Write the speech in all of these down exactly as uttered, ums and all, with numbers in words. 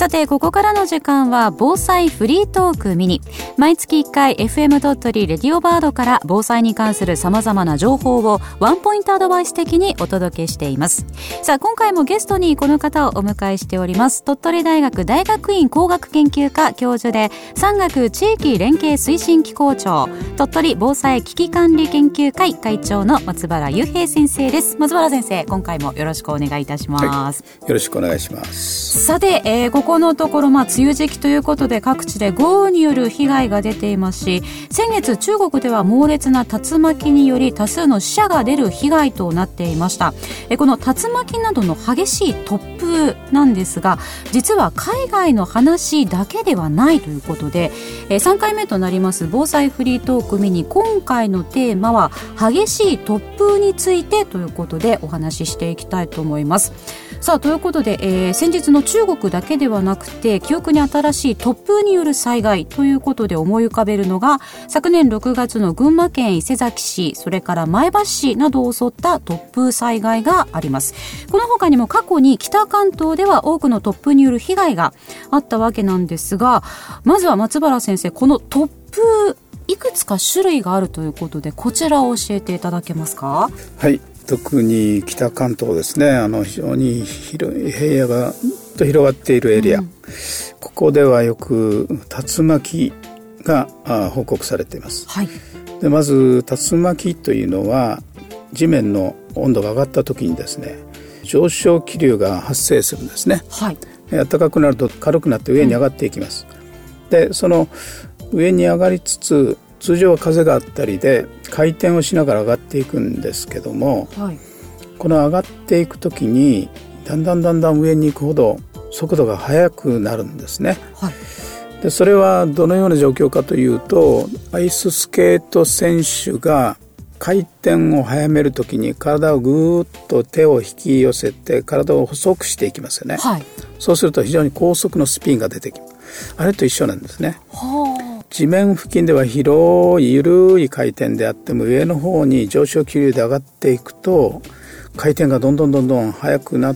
さてここからの時間は防災フリートークミニ。毎月いっかい エフエム 鳥取レディオバードから防災に関する様々な情報をワンポイントアドバイス的にお届けしています。さあ今回もゲストにこの方をお迎えしております。鳥取大学大学院工学研究科教授で産学地域連携推進機構長、鳥取防災危機管理研究会会長の松原雄平先生です。松原先生、今回もよろしくお願いいたします。 はい、よろしくお願いします。 さて、えー、ここのところ、まあ、梅雨時期ということで各地で豪雨による被害が出ていますし、先月中国では猛烈な竜巻により多数の死者が出る被害となっていました。えー、この竜巻などの激しい突風なんですが、実は海外の話だけではないということで、えー、さんかいめとなります防災フリートークミニ、今回のテーマは激しい突風についてということでお話ししていきたいと思います。さあということで、えー、先日の中国だけではなくて記憶に新しい突風による災害ということで思い浮かべるのが、昨年ろくがつの群馬県伊勢崎市、それから前橋市などを襲った突風災害があります。この他にも過去に北関東では多くの突風による被害があったわけなんですが、まずは松原先生、この突風いくつか種類があるということで、こちらを教えていただけますか？ はい、特に北関東ですね、あの非常に広い平野がと広がっているエリア、うん、ここではよく竜巻が報告されています。はい、でまず竜巻というのは地面の温度が上がった時にですね、上昇気流が発生するんですね。はい、暖かくなると軽くなって上に上がっていきます。うん、でその上に上がりつつ、通常は風があったりで回転をしながら上がっていくんですけども、はい、この上がっていくときにだんだんだんだん上に行くほど速度が速くなるんですね。はい、でそれはどのような状況かというと、アイススケート選手が回転を速めるときに体をぐーっと手を引き寄せて体を細くしていきますよね。はい、そうすると非常に高速のスピンが出てきます。あれと一緒なんですね。はあ、地面付近では広い緩い回転であっても、上の方に上昇気流で上がっていくと回転がどんどんどんどん速くなって、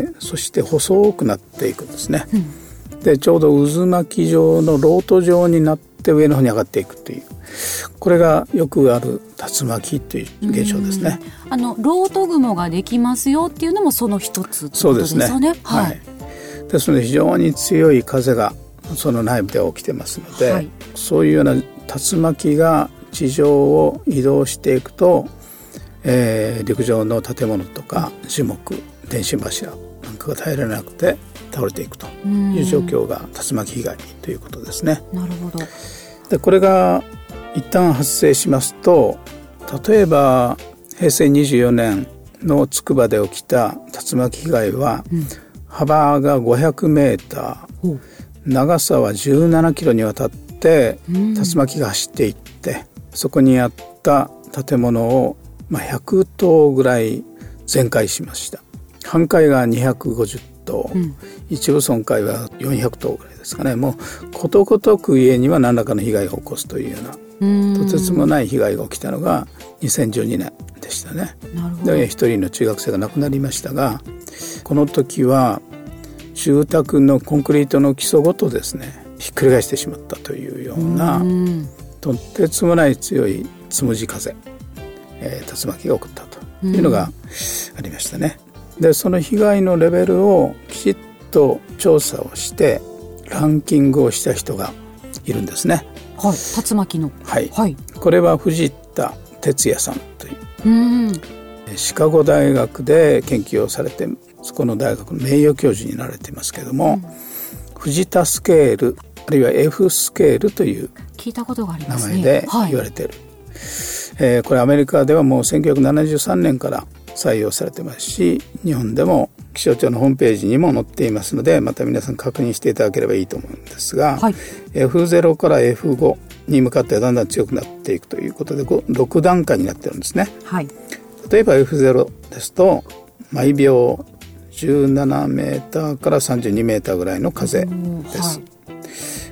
そして細くなっていくんですね。うん、でちょうど渦巻き状のロート状になって上の方に上がっていくという、これがよくある竜巻という現象ですね。 あのロート雲ができますよっていうのもその一つってことですよね。そうですね。はい、はい、 ですので非常に強い風がその内部で起きてますので、はい、そういうような竜巻が地上を移動していくと、えー、陸上の建物とか樹木、電信柱なんかが耐えられなくて倒れていくという状況が竜巻被害ということですね。 なるほど。 でこれが一旦発生しますと、例えばへいせいにじゅうよねんのつくばで起きた竜巻被害は、うん、幅がごひゃくメーター、長さはじゅうななキロにわたって竜巻が走っていって、うん、そこにあった建物を、まあ、ひゃくとうぐらい全壊しました。半壊がにひゃくごじゅっとう、うん、一部損壊はよんひゃくとうぐらいですかね。もうことごとく家には何らかの被害を起こすというような、とてつもない被害が起きたのがにせんじゅうにねんでしたね。なるほど。で一人の中学生が亡くなりましたが、この時は住宅のコンクリートの基礎ごとですね、ひっくり返してしまったというような、うとてつもない強いつむじ風、えー、竜巻が起こったというのがありましたね。でその被害のレベルをきちっと調査をしてランキングをした人がいるんですね。 はい、竜巻の、 はいはい、これは藤田哲也さんという、うん、シカゴ大学で研究をされて、そこの大学の名誉教授になられていますけれども、うん、藤田スケールあるいは F スケールという聞いたことがありますね。名前で言われている、はい、えー、これアメリカではもうせんきゅうひゃくななじゅうさんねんから採用されてますし、日本でも気象庁のホームページにも載っていますので、また皆さん確認していただければいいと思うんですが、はい、エフゼロ から エフご に向かってだんだん強くなっていくということでろくだんかいになってるんですね。はい、例えば エフゼロ ですと毎秒じゅうななメーターからさんじゅうにメーターぐらいの風です。はい、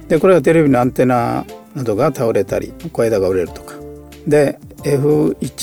でこれはテレビのアンテナなどが倒れたり小枝が折れるとかで、 エフいち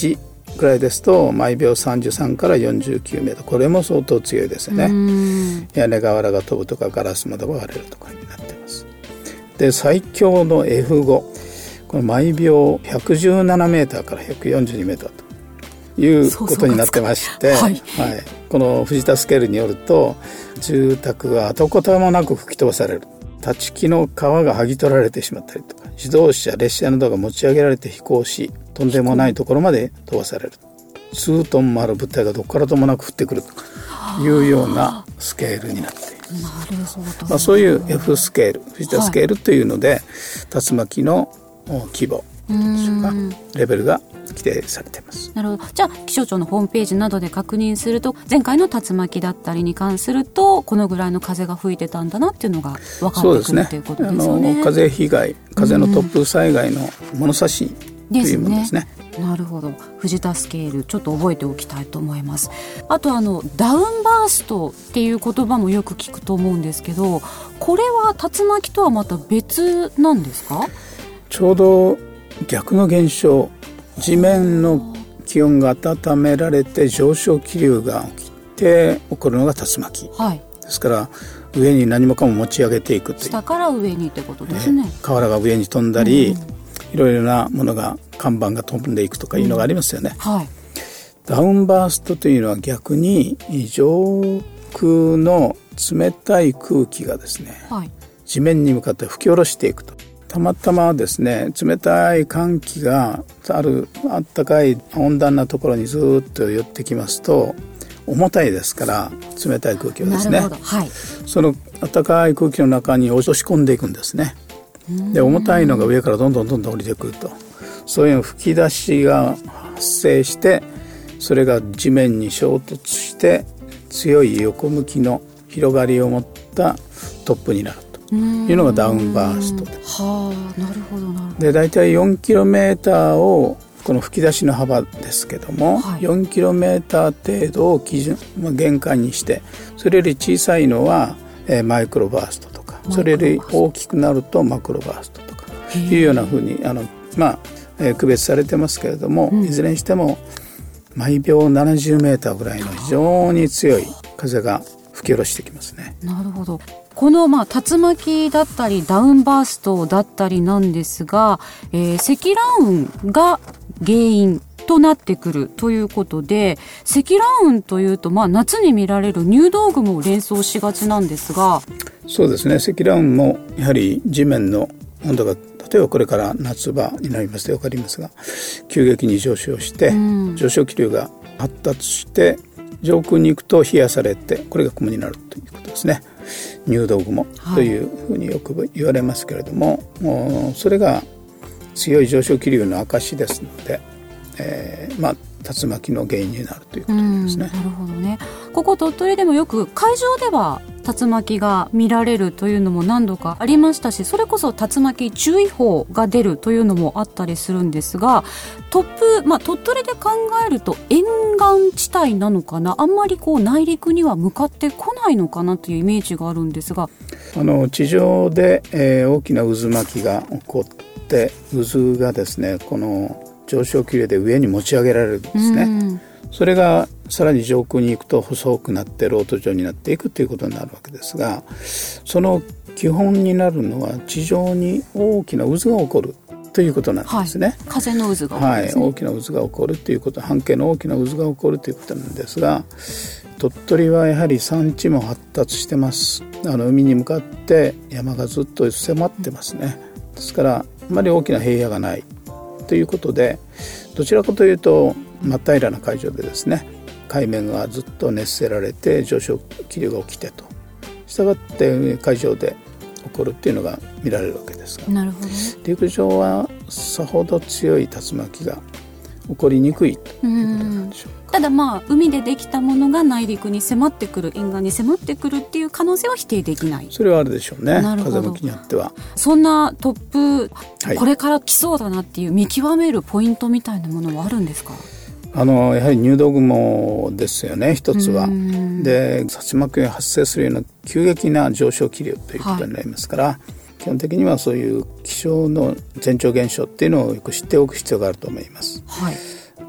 ぐらいですと毎秒さんじゅうさんからよんじゅうきゅうメートル、これも相当強いですよね。屋根瓦が飛ぶとかガラス窓が割れるとかになっています。で最強の エフご、この毎秒ひゃくじゅうななメーターからひゃくよんじゅうにメーターということになってまして、はいはい、この藤田スケールによると住宅が跡形もなく吹き飛ばされる、立ち木の皮が剥ぎ取られてしまったりとか、自動車列車などが持ち上げられて飛行し、とんでもないところまで飛ばされる、数トンもある物体がどこからともなく降ってくるというようなスケールになっています。 なるほど、 まあ、そういう F スケール、藤田スケールというので、はい、竜巻の規模でしょうか、レベルが規定されています。 なるほど。じゃあ気象庁のホームページなどで確認すると、前回の竜巻だったりに関するとこのぐらいの風が吹いてたんだなっていうのが分かってくるということですよね。 あの風被害、風の突風災害の物差しというものですね。 なるほど。藤田スケールちょっと覚えておきたいと思います。あとあのダウンバーストっていう言葉もよく聞くと思うんですけど、これは竜巻とはまた別なんですか？ ちょうど逆の現象、地面の気温が温められて上昇気流が起きて起こるのが竜巻、はい、ですから上に何もかも持ち上げていくという、 下から上にってことですね。 瓦が上に飛んだり、うん、いろいろなものが看板が飛んでいくとかいうのがありますよね、うん、はい、ダウンバーストというのは逆に上空の冷たい空気がですね、はい、地面に向かって吹き下ろしていくと。たまたまですね、冷たい寒気があるあったかい温暖なところにずっと寄ってきますと、重たいですから冷たい空気をですね、はい、その暖かい空気の中に落とし込んでいくんですね。で重たいのが上からどんどんどんどん降りてくると、そういう吹き出しが発生して、それが地面に衝突して強い横向きの広がりを持った突風になるというのがダウンバーストです。 はあ、なるほどなるほど。 でだいたい よんキロメーター をこの吹き出しの幅ですけども、はい、よんキロメーター 程度を基準、まあ、限界にして、それより小さいのは、えー、マイクロバーストとか、それより大きくなるとマクロバーストとかいうようなふうにあの、まあえー、区別されてますけれども、うん、いずれにしても毎秒ななじゅうメーターぐらいの非常に強い風が吹き下ろしてきますね。 なるほど。この、まあ、竜巻だったりダウンバーストだったりなんですが、えー、積乱雲が原因となってくるということで、積乱雲というと、まあ、夏に見られる入道雲を連想しがちなんですが。 そうですね、積乱雲もやはり地面の温度が例えばこれから夏場になりますと分かりますが、急激に上昇して、うん、上昇気流が発達して上空に行くと冷やされて、これが雲になるということですね。入道雲というふうによく言われますけれども、はい、それが強い上昇気流の証ですので、えー、まあ竜巻の原因になるということですね。 なるほどね。ここ鳥取でもよく海上では竜巻が見られるというのも何度かありましたし、それこそ竜巻注意報が出るというのもあったりするんですが、突風、まあ、鳥取で考えると沿岸地帯なのかな、あんまりこう内陸には向かってこないのかなというイメージがあるんですが、 あの地上で、えー、大きな渦巻きが起こって、渦がですねこの上昇気流で上に持ち上げられるんですね、うん、それがさらに上空に行くと細くなってロート状になっていくということになるわけですが、その基本になるのは地上に大きな渦が起こるということなんですね、はい、 風の渦が起こるんですね、 はい、大きな渦が起こるということ、半径の大きな渦が起こるということなんですが、鳥取はやはり山地も発達してます。あの海に向かって山がずっと迫ってますね。ですからあまり大きな平野がないということで、どちらかというと真っ平らな海上でですね、海面がずっと熱せられて上昇気流が起きてと、したがって海上で起こるっていうのが見られるわけですが、 なるほど。 陸上はさほど強い竜巻が起こりにくいということなんでしょうか。 ただまあ海でできたものが内陸に迫ってくる、沿岸に迫ってくるっていう可能性は否定できない。 それはあるでしょうね、風向きによっては。 そんな突風、はい、これから来そうだなっていう見極めるポイントみたいなものはあるんですか？ あのやはり入道雲ですよね、一つは。で竜巻が発生するような急激な上昇気流ということになりますから、はい、基本的にはそういう気象の前兆現象っていうのをよく知っておく必要があると思います、はい。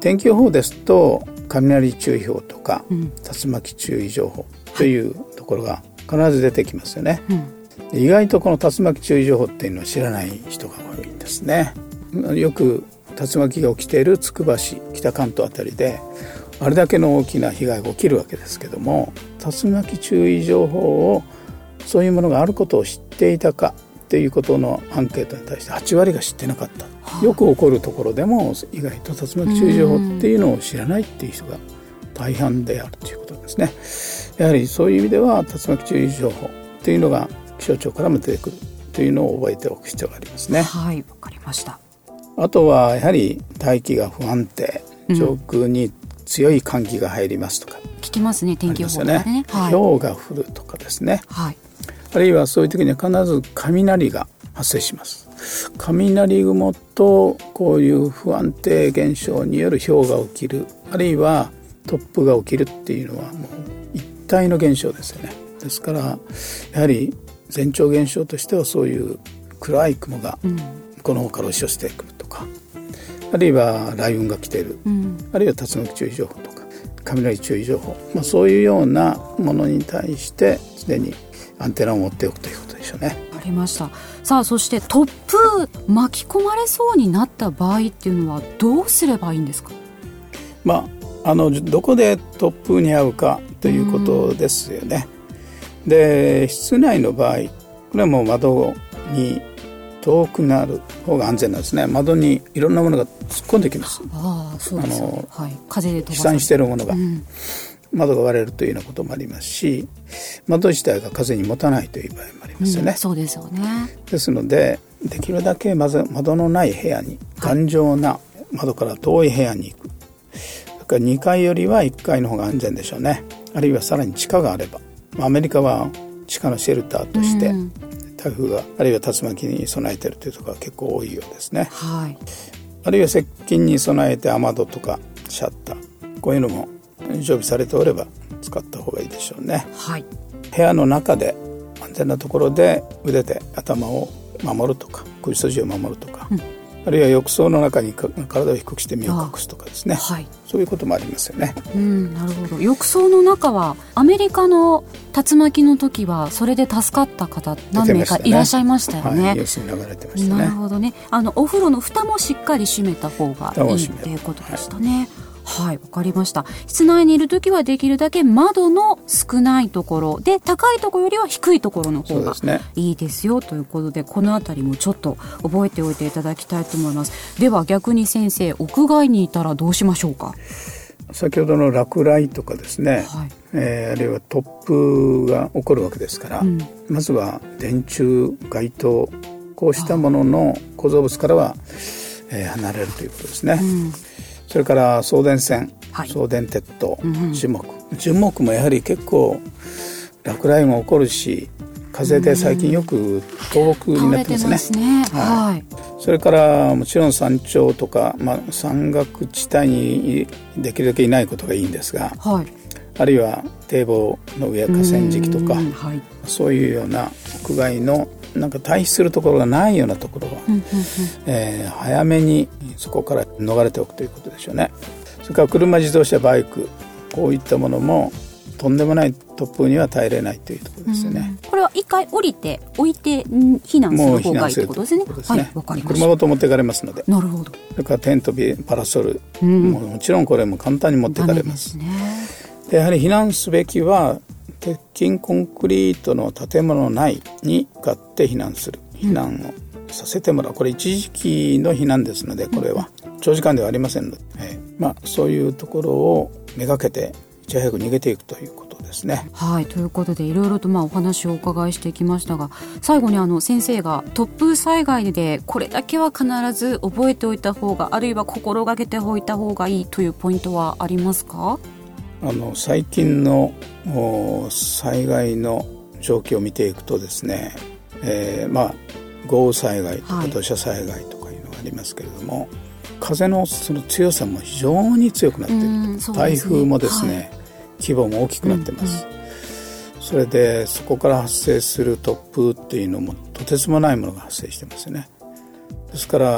天気予報ですと雷注意報とか、うん、竜巻注意情報というところが必ず出てきますよね、うん、意外とこの竜巻注意情報っていうのは知らない人が多いんですね。よく竜巻が起きているつくば市、北関東あたりであれだけの大きな被害が起きるわけですけども、竜巻注意情報をそういうものがあることを知っていたかということのアンケートに対してはち割が知ってなかった、はあ、よく起こるところでも意外と竜巻注意情報っていうのを知らないっていう人が大半であるということですね。やはりそういう意味では竜巻注意情報というのが気象庁からも出てくるというのを覚えておく必要がありますね。 はい、わかりました。 あとはやはり大気が不安定、上空に強い寒気が入りますとか、 うん、聞きますね、天気予報とかでね、 はい、氷が降るとかですね、 はい、 あるいはそういう時には必ず雷が発生します。雷雲とこういう不安定現象による氷が起きる、あるいは突風が起きるっていうのはもう一体の現象ですよね。ですからやはり前兆現象としてはそういう暗い雲がこの方から押し寄せてくるとか、あるいは雷雲が来ている、うん、あるいは竜巻注意情報とか雷注意情報、まあ、そういうようなものに対してすでにアンテナを持っておくということでしょうね。 ありました。さあ、そして突風巻き込まれそうになった場合っていうのはどうすればいいんですか？ まあ、あのどこで突風に遭うかということですよね。で、室内の場合これはもう窓に遠くなる方が安全なんですね。窓にいろんなものが突っ込んできます。 ああ、そうですね、はい、風で飛ばされる、 飛散しているものが、うん、窓が割れるというようなこともありますし、窓自体が風に持たないという場合もありますよね、うん、 そうですよね。 ですのでできるだけまず窓のない部屋に、頑丈な窓から遠い部屋に行く、だからにかいよりはいっかいの方が安全でしょうね。あるいはさらに地下があれば、アメリカは地下のシェルターとして、うん台風があるいは竜巻に備えているというところが結構多いようですね、 はい、 あるいは接近に備えて雨戸とかシャッター、こういうのも常備されておれば使った方がいいでしょうね、 はい、 部屋の中で安全なところで腕で頭を守るとか首筋を守るとか、うん、あるいは浴槽の中に体を低くして身を隠すとかですね、はい、そういうこともありますよね、 うん、なるほど。浴槽の中はアメリカの竜巻の時はそれで助かった方何名かいらっしゃいましたよね。 はい、ニュースに流れてましたね。 なるほどね。あのお風呂の蓋もしっかり閉めた方がいいっていうことでしたね。はい、わかりました。室内にいるときはできるだけ窓の少ないところで、高いところよりは低いところの方がいいですよということで、このあたりもちょっと覚えておいていただきたいと思います。では逆に先生、屋外にいたらどうしましょうか？ 先ほどの落雷とかですね、はい、えー、あるいは突風が起こるわけですから、うん、まずは電柱、街灯、こうしたものの構造物からは、えー、離れるということですね、うん、それから送電線、はい、送電鉄塔、樹木、樹木もやはり結構落雷も起こるし、風で最近よく倒木になってますね、 倒れてますね、 はいはい、それからもちろん山頂とか、まあ、山岳地帯にできるだけいないことがいいんですが、はい、あるいは堤防の上、河川敷とか、はい、そういうような屋外のなんか対比するところがないようなところは、うんうんうん、えー、早めにそこから逃れておくということでしょうね。それから車、自動車、バイク、こういったものもとんでもない突風には耐えれないというところですよね。 これは一回降りて置いて避難する方がいいということですね。はい、わかりました。 車ごと持っていかれますので。 なるほど。 それからテント、パラソル、うん、も, もちろんこれも簡単に持っていかれます。 ダメですね。 でやはり避難すべきは鉄筋コンクリートの建物内に向かって避難する、避難をさせてもらう、これ一時期の避難ですので、これは長時間ではありませんので、えーまあ、そういうところをめがけていち早く逃げていくということですね。 はい、ということでいろいろとまあお話をお伺いしてきましたが、最後にあの先生が突風災害でこれだけは必ず覚えておいた方が、あるいは心がけておいた方がいいというポイントはありますか？ あの最近の災害の状況を見ていくとですね、えー、まあ豪雨災害とか土砂災害とかいうのがありますけれども、はい、風のその強さも非常に強くなっている、ね、台風もですね、はい、規模も大きくなってます、うんうん、それでそこから発生する突風っていうのもとてつもないものが発生してますよね。ですから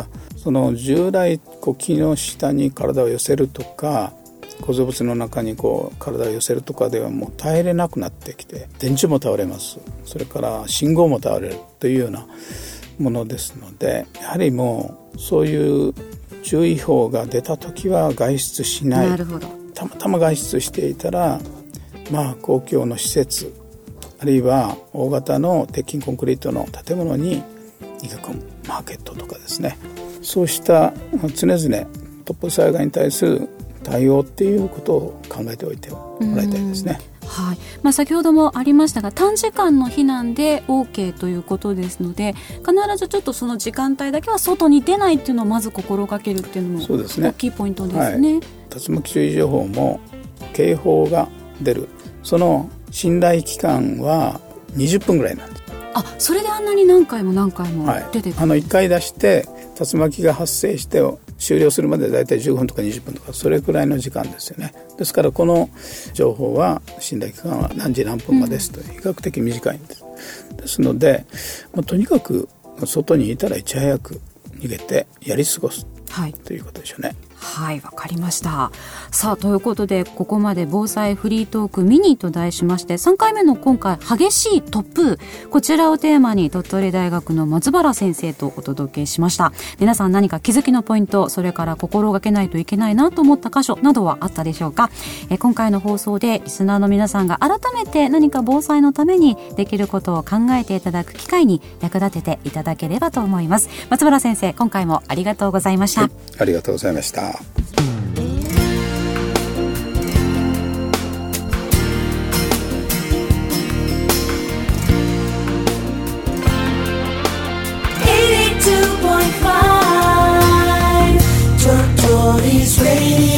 その従来こう木の下に体を寄せるとか構造物の中にこう体を寄せるとかではもう耐えれなくなってきて、電柱も倒れます、それから信号も倒れるというようなものですので、やはりもうそういう注意報が出た時は外出しない。 なるほど。 たまたま外出していたら、まあ、公共の施設あるいは大型の鉄筋コンクリートの建物に逃げ込む、マーケットとかですね、そうした常々突風災害に対する対応っていうことを考えておいてもらいたいですね。 はい。まあ、先ほどもありましたが、短時間の避難で OK ということですので、必ずちょっとその時間帯だけは外に出ないっていうのをまず心がけるっていうのも大きいポイントですね。はい、 竜巻注意情報も警報が出る、その信頼期間はにじゅっぷんぐらいなんです。 あ、それであんなに何回も何回も出てくる、 はい、あのいっかい出して竜巻が発生して終了するまでだいたいじゅうごふんとかにじゅっぷんとか、それくらいの時間ですよね。ですからこの情報は信頼期間は何時何分までですと、比較的短いんです。ですので、まあ、とにかく外にいたらいち早く逃げてやり過ごす、はい、ということでしょうね。 はい、わかりました。さあ、ということでここまで防災フリートークミニと題しまして、さんかいめの今回激しい突風、こちらをテーマに鳥取大学の松原先生とお届けしました。皆さん何か気づきのポイント、それから心がけないといけないなと思った箇所などはあったでしょうか。え今回の放送でリスナーの皆さんが改めて何か防災のためにできることを考えていただく機会に役立てていただければと思います。松原先生、今回もありがとうございました。 はい、ありがとうございました。 Tortoise Radio.